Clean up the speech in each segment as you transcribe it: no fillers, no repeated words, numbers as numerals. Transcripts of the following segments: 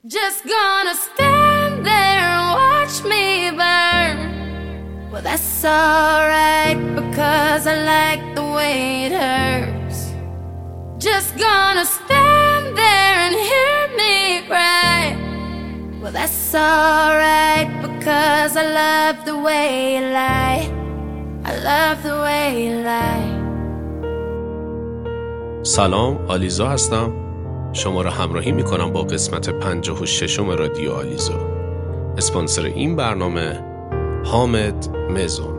Just gonna stand there and watch me burn. Well, that's alright because I like the way it hurts. Just gonna stand there and hear me cry. Well, that's alright because I love the way you lie. I love the way you lie. سلام، آلیزا هستم. شما را همراهی میکنم با قسمت 56 رادیو آلیزا. اسپانسر این برنامه حامد مزون.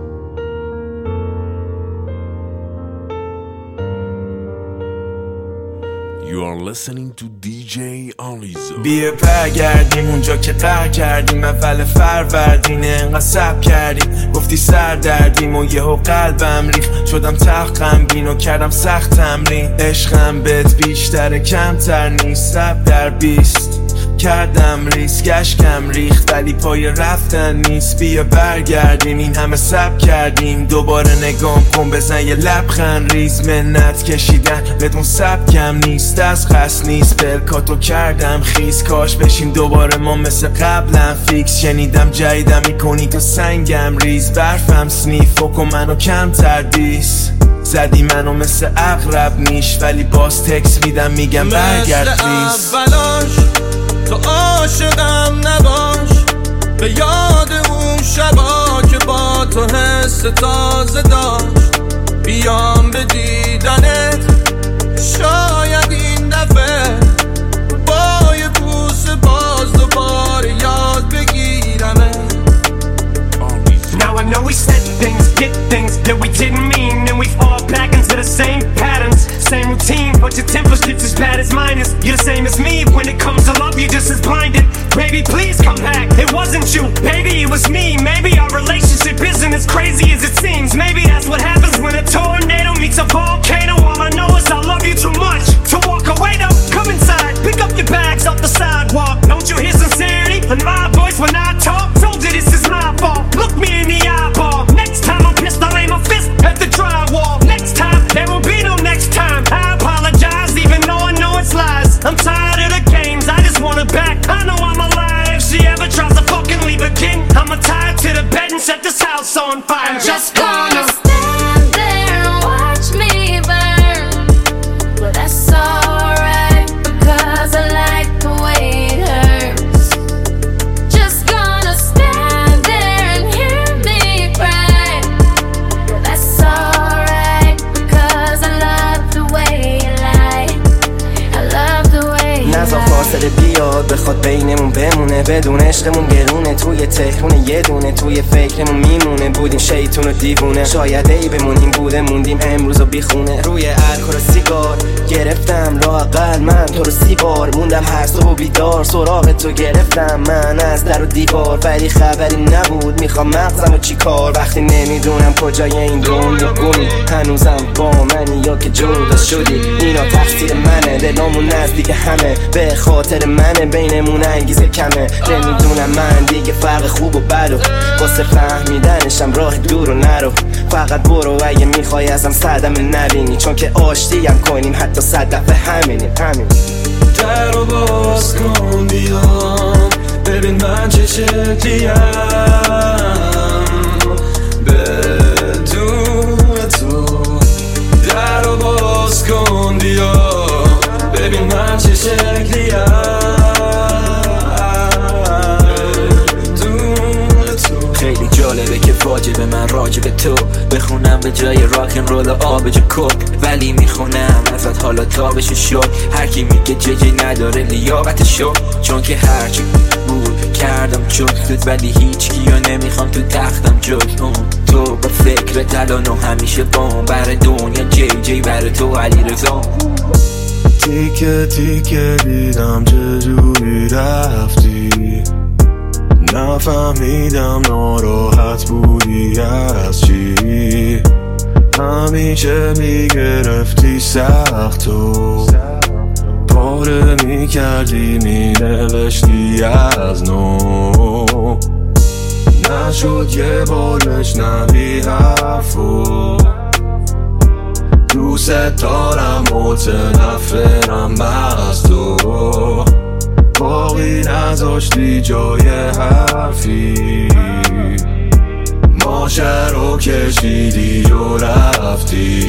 You are listening to DJ آلیزا. بیا برگردیم اونجا که قهر کردیم، اول فروردین انقدر صبر کردیم، گفتی سر دردیم و یهو قلبم ریخت، شدم تخم بین و کردم سخت تمرین. عشقم بهت بیشتر کمتر نیست، 100/20 کردم ریسک، اشکم ریخت ولی پای رفتن نیست. بیا برگردیم، این همه صبر کردیم، دوباره نگام کن بزن یه لبخند ریز. منت کشیدن بدون سبکم نیست، از قصد نیست، بلکاتو کردم خیز. کاش بشیم دوباره ما مثل قبلا فیکس. شنیدم جدیدم میکنی تو سنگم ریز، برفم سنیف و منو کمتر دیس. زدی منو مثل اغرب نیش ولی باز تکس میدم میگم برگرد پلیز. تو عاشقم نباش، به یاد اون شبا که با تو حس تازه داشت. بیام به دیدنت، شاید این دفعه با یه بوسه باز دوباره یاد بگیرمه. Now I know we said things, did things that we didn't mean, and we fall back into the same patterns, same routine, but your temper's just as bad as mine is. You're the same as me, when it comes to love you're just as blinded. Baby, please come back, it wasn't you, baby, it was me. Maybe our relationship isn't as crazy as it seems. Maybe that's what happens when a tornado meets a volcano. All I know is I love you too much to walk away though. Come inside, pick up your bags off the sidewalk. Don't you hear sincerity in my voice when I talk? Told you this is my fault, look me in the eyeball. Next time I'm pissed, I'll aim a fist at the drywall. Next time, there will be no next time. I apologize even though I know it's lies. I'm tired of the games, I just want it back. I know I'm alive, if she ever tries to fucking leave a king, I'ma tie her to the bed and set this house on fire. I'm just gonna stand there and watch me burn. Well, that's alright because I like the way it hurts. Just gonna stand there and hear me cry. Well, that's alright because I love the way you lie. I love the way you lie. نزا فاصله بیاد بخواد بینمون بمونه، بدون عشقمون گرونه، توی تهرونه یه دونه، توی فکرمون میمونه. بودیم شیطون و دیوونه، شاید ای بمونیم بوده موندیم امروز و بیخونه. روی الکل و سیگار گرفتم لااقل من تو رو 30 بار، موندم هر صبح بیدار سراغ تو گرفتم من از در و دیوار، ولی خبری نبود میخوام مغزم و چی کار. وقتی نمیدونم کجای این دنیا گمی، هنوزم با منی یا که جدا شدی، اینا تقصیر منه، دلامون نزدیک همه به خاطر منه، بینمون انگیزه کمه. نمیدونم من دیگه فرق خوب و بد و واسه فهمیدنشم راه دور و نرو. فقط برو اگه میخوای ازم صدمه نبینی، چون که آشتیم کنیم حتی 100 دفعه همینیم. در رو باز کن بیام ببین من چه شکلیم، بدون تو. در رو باز کن بیام ببین من چه شکلیم، بدون تو. خیلی جالبه که واجبه من راجب تو بخونم به جای راکن رول آبجو کوک، ولی میخونم ازت حالا تابشو شد. هر کی میگه ججی نداره لیاقت شد، چون که هرچی بود کردم جد، ولی هیچ کیو نمیخوام تو تختم جد. تو با فکر تلان و همیشه بام بر دنیا جی بر تو علی رضا. تیکه تیکه دیدم چجوری رفتی، نفهمیدم ناراحت بودی از چی. همیشه میگرفتی سخت و پاره میکردی مینوشتی از نو. نشد یه بار بشنوی حرفو، دوست دارم متنفرم از تو. باقی نذاشتی جای حرفی، ماشه رو کشیدی و رفتی.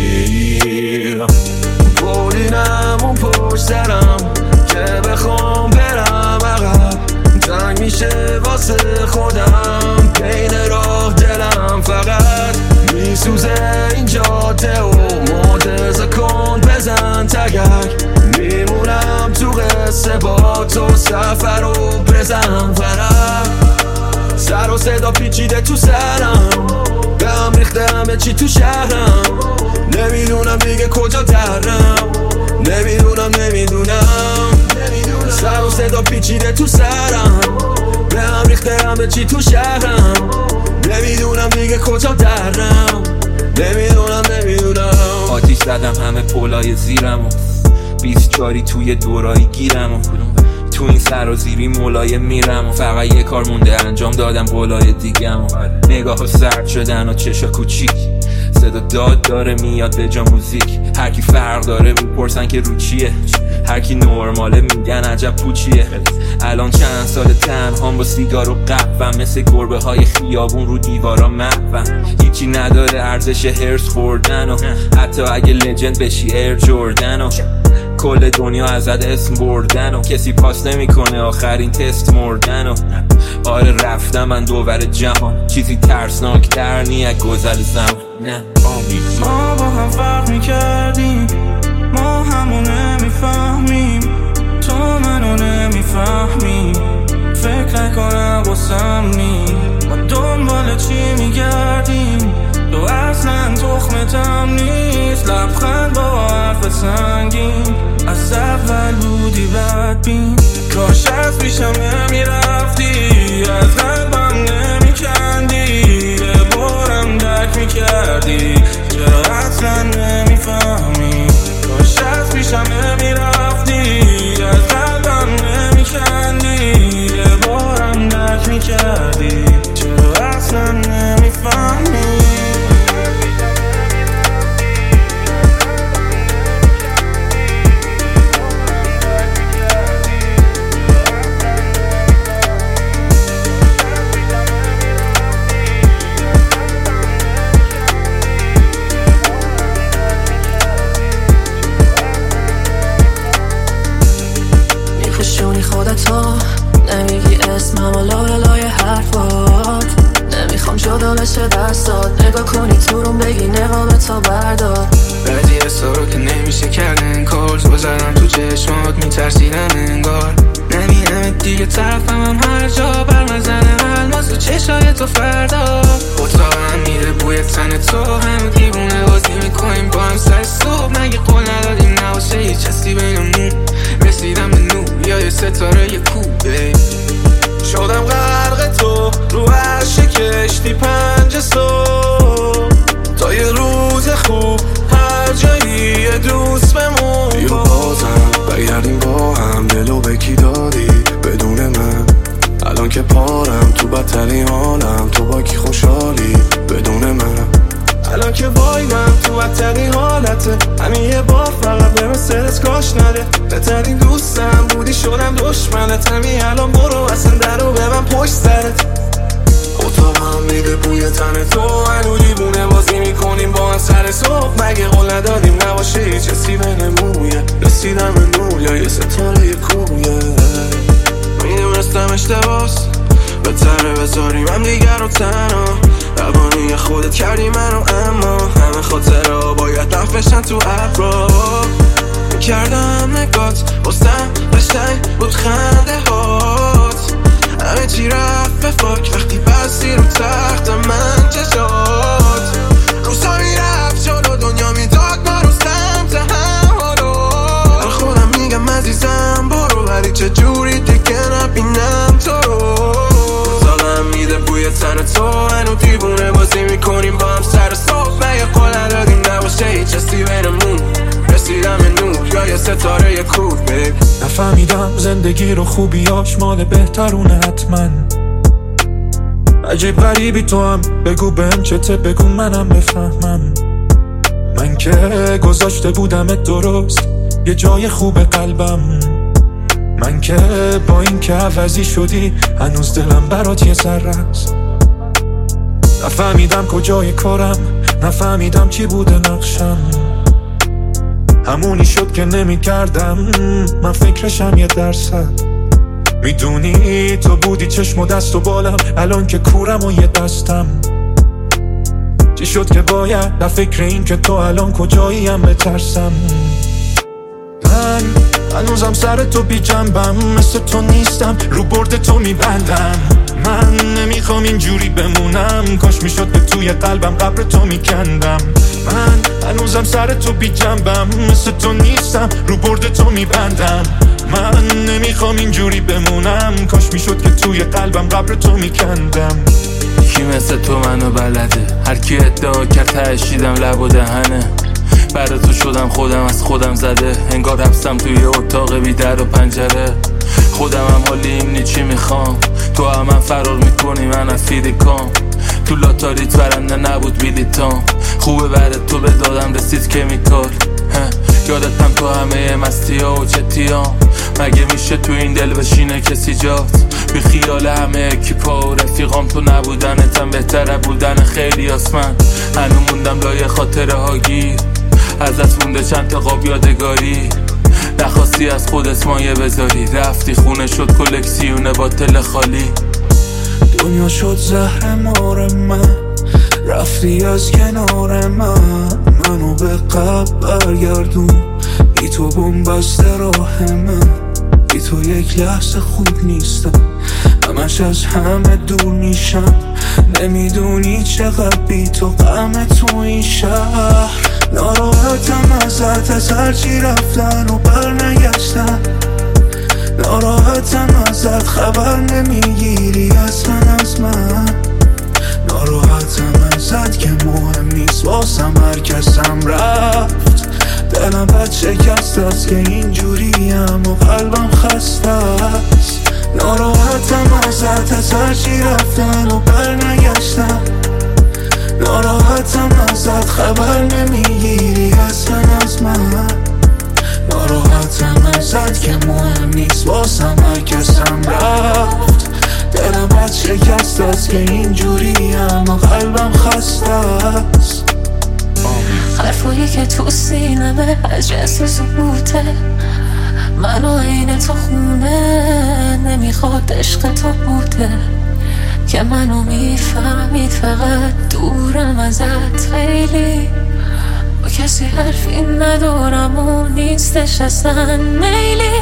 بردینم اون پشت سرم که بخوام برم عقب، تنگ میشه واسه خودم بین راه دلم فقط میسوزه این جاده و معجزه کن بزن تگک، میمونم تو قصه با تو سفر رو بزن فرق. سر و صدا پیچیده تو سرم، به هم ریخته همه چی تو شهرم، نمیدونم دیگه کجا درم، نمیدونم سر و صدا پیچیده تو سرم، به هم ریخته همه چی تو شهرم، نمیدونم دیگه کجا درم، نمیدونم آتیش زدم همه پولای زیرم و 24 توی دورایی گیرم و تو این سرازیری ملایم میرم و فقط یه کار مونده انجام دادم قولای دیگم و نگاه ها سرد شدن و چشا کوچیک، صدا داد داره میاد به جا موزیک، هر کی فرق داره میپرسن که رو چیه، هر کی نورماله میگن عجب پوچیه. الان چند سال تنهام با سیگار و قهوه‌ام، مثل گربه های خیابون رو دیوارا محوم، هیچی نداره ارزش هرس خوردن و حتی اگه لجند بشی ایر جوردن و کل دنیا ازت اسم بردن و کسی پاس نمیکنه آخرین تست مردن و آره رفتم من دوبر جهان، چیزی ترسناکتر نیه گذر زمان. نه ما با هم فرق میکردیم، ما همو نمیفهمیم، تو منو نمیفهمی، فکر نکنم باسم نی، ما دنبال چی میگردیم، تو اصلا تخمتم نیست، لبخند با حرف سنگین، از اول بودی بدبین، کاش از پیشم نمیرفتی، از قلبم نمیکندی، یه بارم درک میکردی، چرا اصلا نمیفهمی، کاش از پیشم نمیرفتی، از قلبم نمیکندی، یه بارم درک میکردی، چرا اصلا نمیفهمی. نمیگی اسمم و لای حرفات، نمیخوام جدا بشه دستات، نگاه کنی تو روم بگی نقاب تا بردار، بعضی اصلا که نمیشه کردن کار، تو زدم تو چشمات میترسیدم انگار، نمیرم دیگه طرفم هم هر جا، برمزنه الماس و چشای تو فردا، اتاقم میره بوی تن تو، همه دیوونه بازی میکنیم با هم سر صبح، مگه قول ندادیم نباشه هیچ چیزی بینمون، رسیدم به نور یا یه ستاره یه کوبه، شدم غرق تو رو عرش کشتی 5 صبح، تا یه روز خوب هر جایی یه دوست بمون، بیا بازم بگردیم با هم، دلو به کی دادی بدون من، الان که پارم تو بدترین حالم، تو با کی خوشحالی بدون من، الان که وای من تو بدترین حالته، همین یه بار فقط به سرت کاش نده، بهترین دوستم بودی شدم دشمنت، همین الان برو اصلا درو ببن پشت سرت، اتاقم میده بوی تن تو، هنو دیوونه بازی میکنیم با هم سر صبح، مگه قول ندادیم نباشه هیچ چیزی بینمون، رسیدم به نور یا یه ستاره یه کویه، میدونستم اشتباس بهتره بذاریم هم دیگر رو تنها، روانی خودت کردی منو، اما همه خاطره باید رفت بشن تو ابرا، کردم نگات بستم قشنگ بود خنده هات، همه چی رفت به فاک وقتی بستی رو تخت من چشات، روزا میرفت جلو دنیا میداد ما رو سمت هم، حالا خودم میگم عزیزم برو، ولی چجوری دیگه نبینم تو رو، اتاقم میده بوی تن تو، هنو دیوونه بازی میکنیم با هم سر صبح، مگه قول ندادیم نباشه هیچ چیزی بینمون، رسیدم به نور یا یه ستاره یه کوه، بیب نفهمیدم زندگی رو خوبیاش مال بهترونه حتما، عجیب غریبی تو هم، بگو بهم چته بگو منم بفهمم، من که گذاشته بودمت درست یه جای خوب قلبم، من که با این که عوضی شدی هنوز دلم برات یه ذره است. نفهمیدم کجای کارم، نفهمیدم چی بوده نقشم، همونی شد که نمی کردم من فکرشم 1%. میدونی تو بودی چشم و دست و بالم، الان که کورم و یه دستم. چی شد که باید در فکر این که تو الان کجاییم بترسم. من هنوزم سر تو بی جنبم، مثل تو نیستم رو برد تو میبندم. من نمیخوام اینجوری بمونم، کاش میشد به توی قلبم قبر تو میکندم. من هنوزم سر تو بی جنبم، مثل تو نیستم رو برد تو میبندم. من نمیخوام اینجوری بمونم، کاش میشد که توی قلبم قبر تو میکندم. کی مثل تو منو بلده، هر کی ادعا کرد تشیدم لب و دهنه. برای تو شدم خودم از خودم زده، انگار حبسم توی اتاق بی در و پنجره. خودم هم حالیم نی چی میخوام، تو هم من فرار میکنی من از فیدیکام. تو لاتاریت برنده نبود بیلیتام، خوبه برای تو به دادم رسید کمیکال. یادتم تو همه مستی ها و چتیام، مگه میشه تو این دل بشینه کسی جات؟ بی خیال همه اکیپا و رفیقام، تو نبودنتم بهتره بودن خیلی آسمن. هنو موندم لای خاطره ها گیر، ازت مونده چند تا قاب یادگاری. نخواستی از خودت مایه بذاری، رفتی خونه شد کلکسیون باطل خالی. دنیا شد زهر مار من، رفتی از کنار من، منو به قبل برگردون. بی تو بنبسته راه من، بی تو یک لحظه خوب نیستم، همش از همه دور میشم. نمیدونی چقدر بی تو غم تو این شهر. ناراحتم ازت از هرچی رفتن و بر نگشتن، ناراحتم ازت خبر نمیگیری اصلا از من. ناراحتم ازت که مهم نیست واسم هر کسم رفت. دلم بد شکست است که اینجوریم و قلبم خسته است. ناراحتم ازت از هرچی رفتن و بر نگشتن، ناراحتم ازت خبر نمیگیری اصلا از من. ناراحتم ازت که مهم نیست واسم هر کسم رفت. دلم بد شکست است که اینجوریم و قلبم خسته است. حرفایی که تو سینمه از جنس زبوته، منو عین تو خونه نمیخواد عشق تو بوده. که منو میفهمید فقط دورم ازت خیلی، با کسی حرفی ندارم و نیستش اصلا میلی.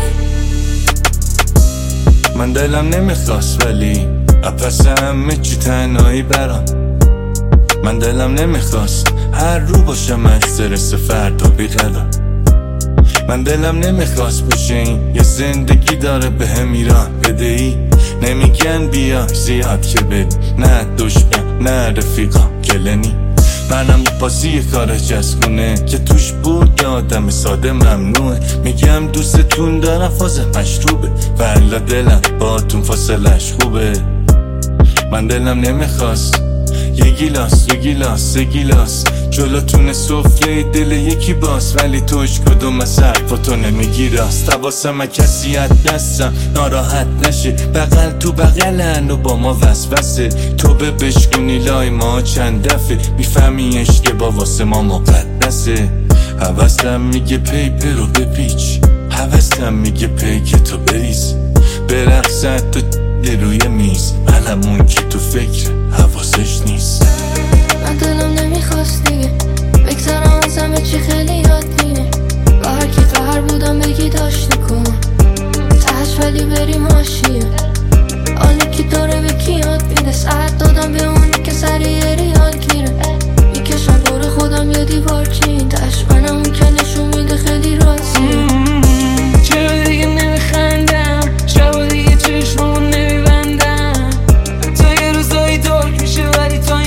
من دلم نمیخواست ولی اپس همه چی تنهایی برام. من دلم نمیخواست هر رو باشم استرس فردا بیقرار. من دلم نمیخواست باشه این یه زندگی داره به هم ایران بدهی. نمیگن بیا زیاد که بری، نه دشمن نه رفیقام گلنی. منم بازی کار جسگونه که توش بود یه آدم ساده ممنوعه. میگم دوستتون دارم فاز مشروبه، ولی دلم باتون فاصلش خوبه. من دلم نمیخواست یه گیلاس جلوتون سفره دل یکی باز، ولی توش کدوم از حرفاتو نمیگی راست. حواسم کسی دستم ناراحت نشه، بغل تو بغلن و با ما وسوسه. تو به بشکنی لای ما چند دفعه، میفهمی عشق با واسه ما مقدسه. حواسم میگه پیپر رو بپیچ، حواسم میگه پیک تو بریز، برقصد تو روی میز. منم اون که تو فکر حواسش نیست. من دلم نمیخواست دیگه بگذارم از همه چی خیلی یاد میره. با هر کی قهر بودم بگی داشت نکن تحش، ولی بریم حاشیه. حالی کی داره به کی یاد میده، ساعت دادم به اونی که سریع ریال گیره. میکشم دور خودم یه دیوار چین تحش، منم اون که نشون میده خیلی راضیه. چرا دیگه نمیخندم، شبا دیگه چشممون نمیبندم. تا یه روزایی دارک میشه ولی تو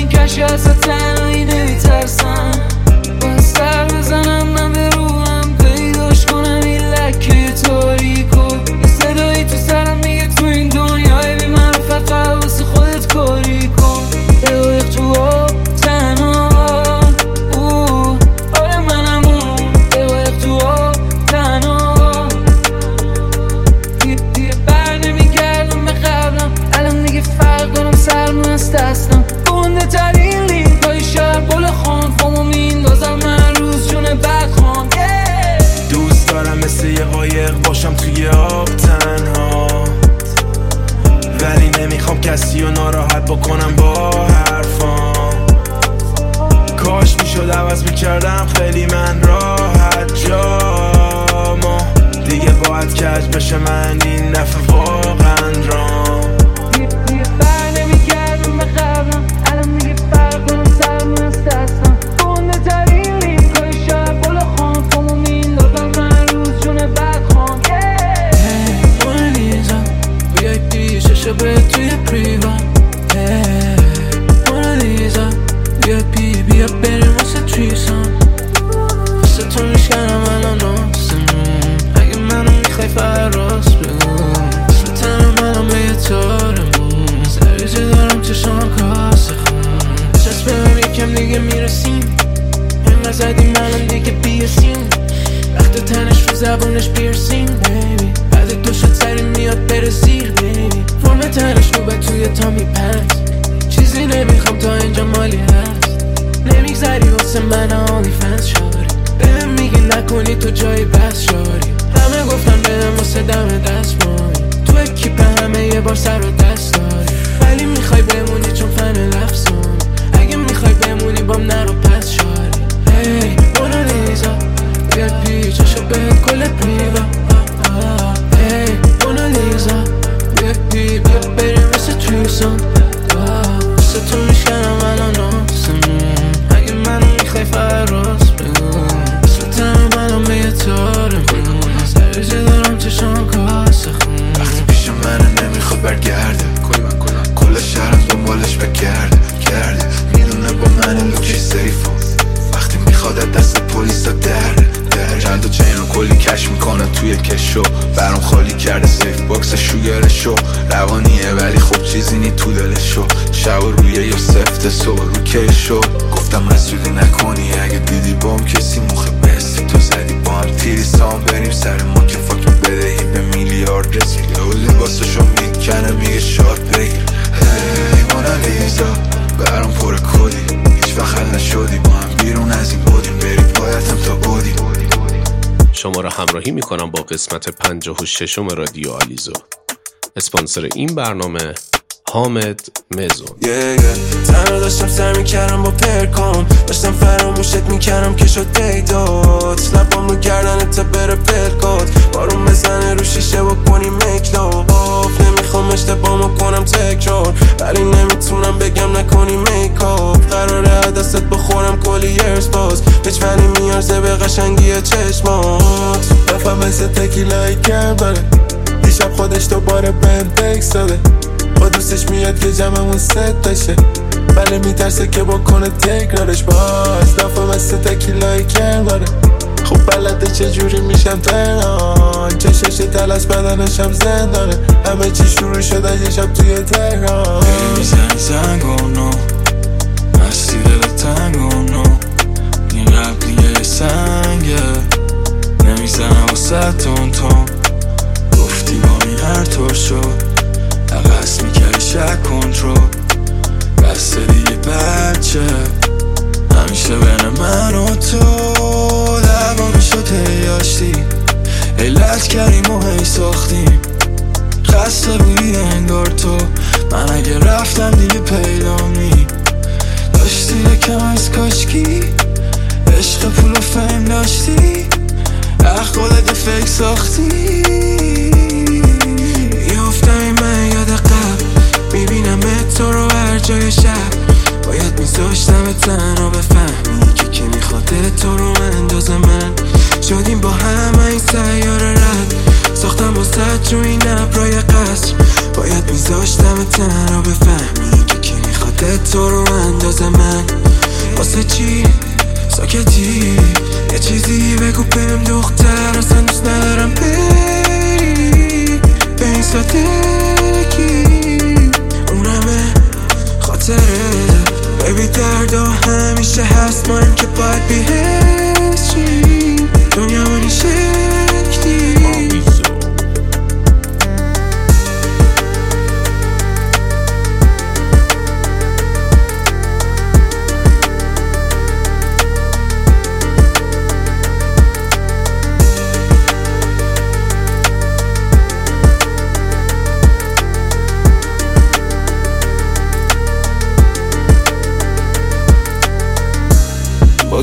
کسی رو ناراحت بکنم با حرفام. کاش میشد عوض میکردم خیلی من راحت جامو. دیگه باید کج بشه من این دفعه واقعا رام. دیگه بر نمیگردم به قبلم، الان میگه فرق کنم سرمون از دستم. گنده ترین لیمکای شهر بالا خان فامو میندازم من روز جون بد خان. مونالیزا VIP ششه به توی پریوان. مونالیزا VIP بیا بریم واسه تریسان. واسه تو میشکنم الان ناسمون. اگه منو میخوای فراز بگو واسه تنم الان به یه تارمون. سریجه دارم چشم کاسه خون. چسب بهم یکم دیگه میرسیم. اینقدر زدیم الان دیگه بیاسیم. وقت تنش رو زبونش پیرسین بیبی. بعد دو شد سری میاد بره زیر بیبی. فرم تنش خوبه توی تامی پنس. چیزی نمیخوام تا اینجا مالی هست. نمیگذری واسه من آنلی فنس شاری. بهم میگی نکنی تو جای بس شاری. همه گفتن بهم واسه دم دست مانی. تو اکیپ همه یه بار سر و دست داری. ولی میخوای بمونی چون فن لفظم. اگه میخوای بمونی بام نرو پس شاری. هی مونالیزا بیا پیچشو بهت کل پریوا. هی مونالیزا بیا بریم واسه تریسان. واسه تو میشکنم الان آسمون. اگه منو میخوای فراز بگو واسه تنم الان به یه تارمون. سریجه دارم چشم کاسه خون. وقتی پیش منه نمیخواد برگرده. کل شهرم دنبالش بگرده. میدونه با من لوکی سیفو. وقتی میخواد دست پلیسا درده. چند تا چین رو کلی کش میکنه توی کشو. برام خالی کرده سیف باکس شوگرشو. روانیه ولی خب چیزی نی تو دلشو. شب روی یا سفت سو رو کشو. گفتم مسئولی نکنی اگه دیدی بام کسی مخ بستی تو زدی با هم تیری سام. بریم سر ما که فاکر بدهی به میلیارد رسید. و لباسشو میکنه میگه شاد بگیر. هی مونالیزا برام پر کدی. هیچ وقت حل نشدی با هم بیرون از این بودیم. بریم بایدم تا بودیم. شما را همراهی میکنم با قسمت 56 رادیو آلیزو. اسپانسر این برنامه حامد مزون. تنها داشتم سر میکردم با پرکام. داشتم فراموشت میکردم که شد پیدات. لبام رو گردنت تا بره پلکات. بارون بزنه رو شیشه بکنی مکلاف. نمیخوام اشتباهمو کنم تکرار. ولی نمیتونم بگم نکنی میکاپ. قراره دستت بخورم کلی ارز باز. هیچ فنی میارزه به قشنگی چشمات. دفعه مثل تکیلایی کم داره. دیشب خودش دوباره بهم تکس داده. با دوستش میاد که جمعمون ست داشه. ولی میترسه که بکنه تکرارش. باز دفعه مثل تکیلایی کم داره. خب بلده چجوری میشم تهران. چشش تلس بدنشم زندانه. همه چی شروع شده یه شب توی تهران. میزنی زنگونو مستی دل تنگونو. این قبلیه یه سنگه نمیزنم واسه تون گفتی با این هر طور شد. عقص میکردی شک کنترل. بسته دیگه بچه همیشه بین من و تو. دعوامی شد هی آشتی. علت کردیم و هی ساختیم. خسته بودی انگار تو. من اگه رفتم دیگه پیدامی. داشتی یکم از کاشکی. عشق پول و فهم داشتی. خودت فکر ساختی. یافتم من یاد قبل. میبینم تو رو هر جای شب. باید میذاشتم تنها بفهمی که کی میخواد تو رو اندازه من. شدیم با هم این سیاره رد. ساختم با سد رو این ابرای قصر. باید میذاشتم تنها بفهمی که کی میخواد تو رو اندازه من. واسه چی ساکتی؟ یه چیزی بگو بهم دختر. اصلا دوست ندارم بری به این سادگی. اونمه خاطره بیبی دردا همیشه هست. ما هم که باید بیهشیم دنیا منی شکلی.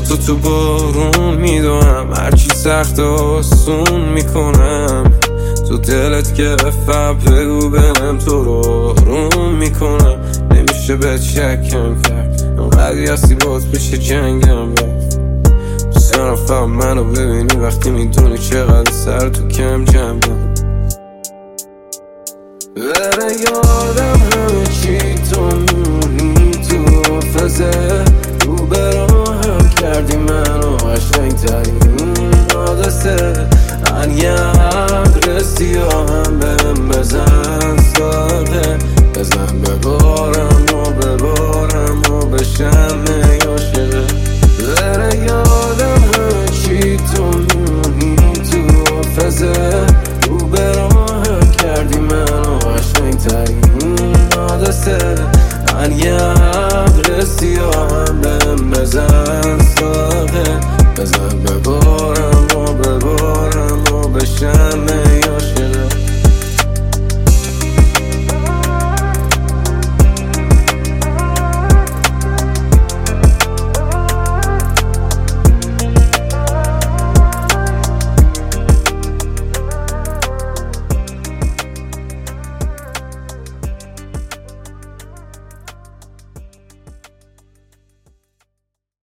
تو بارون میدونم، هرچی سخت آسون میکنم. تو دلت گرفتم بگو بهم تو رو آروم میکنم. نمیشه بهت شکم کرد، انقدری هستی باز بشه جنگم رفت. دوست دارم فقط منو ببینی وقتی میدونی چقدر سر تو کم جنبم. بره یادم همه چی تو میمونی تو حافظه. رو براهم کردی منو قشنگ ترین حادثه.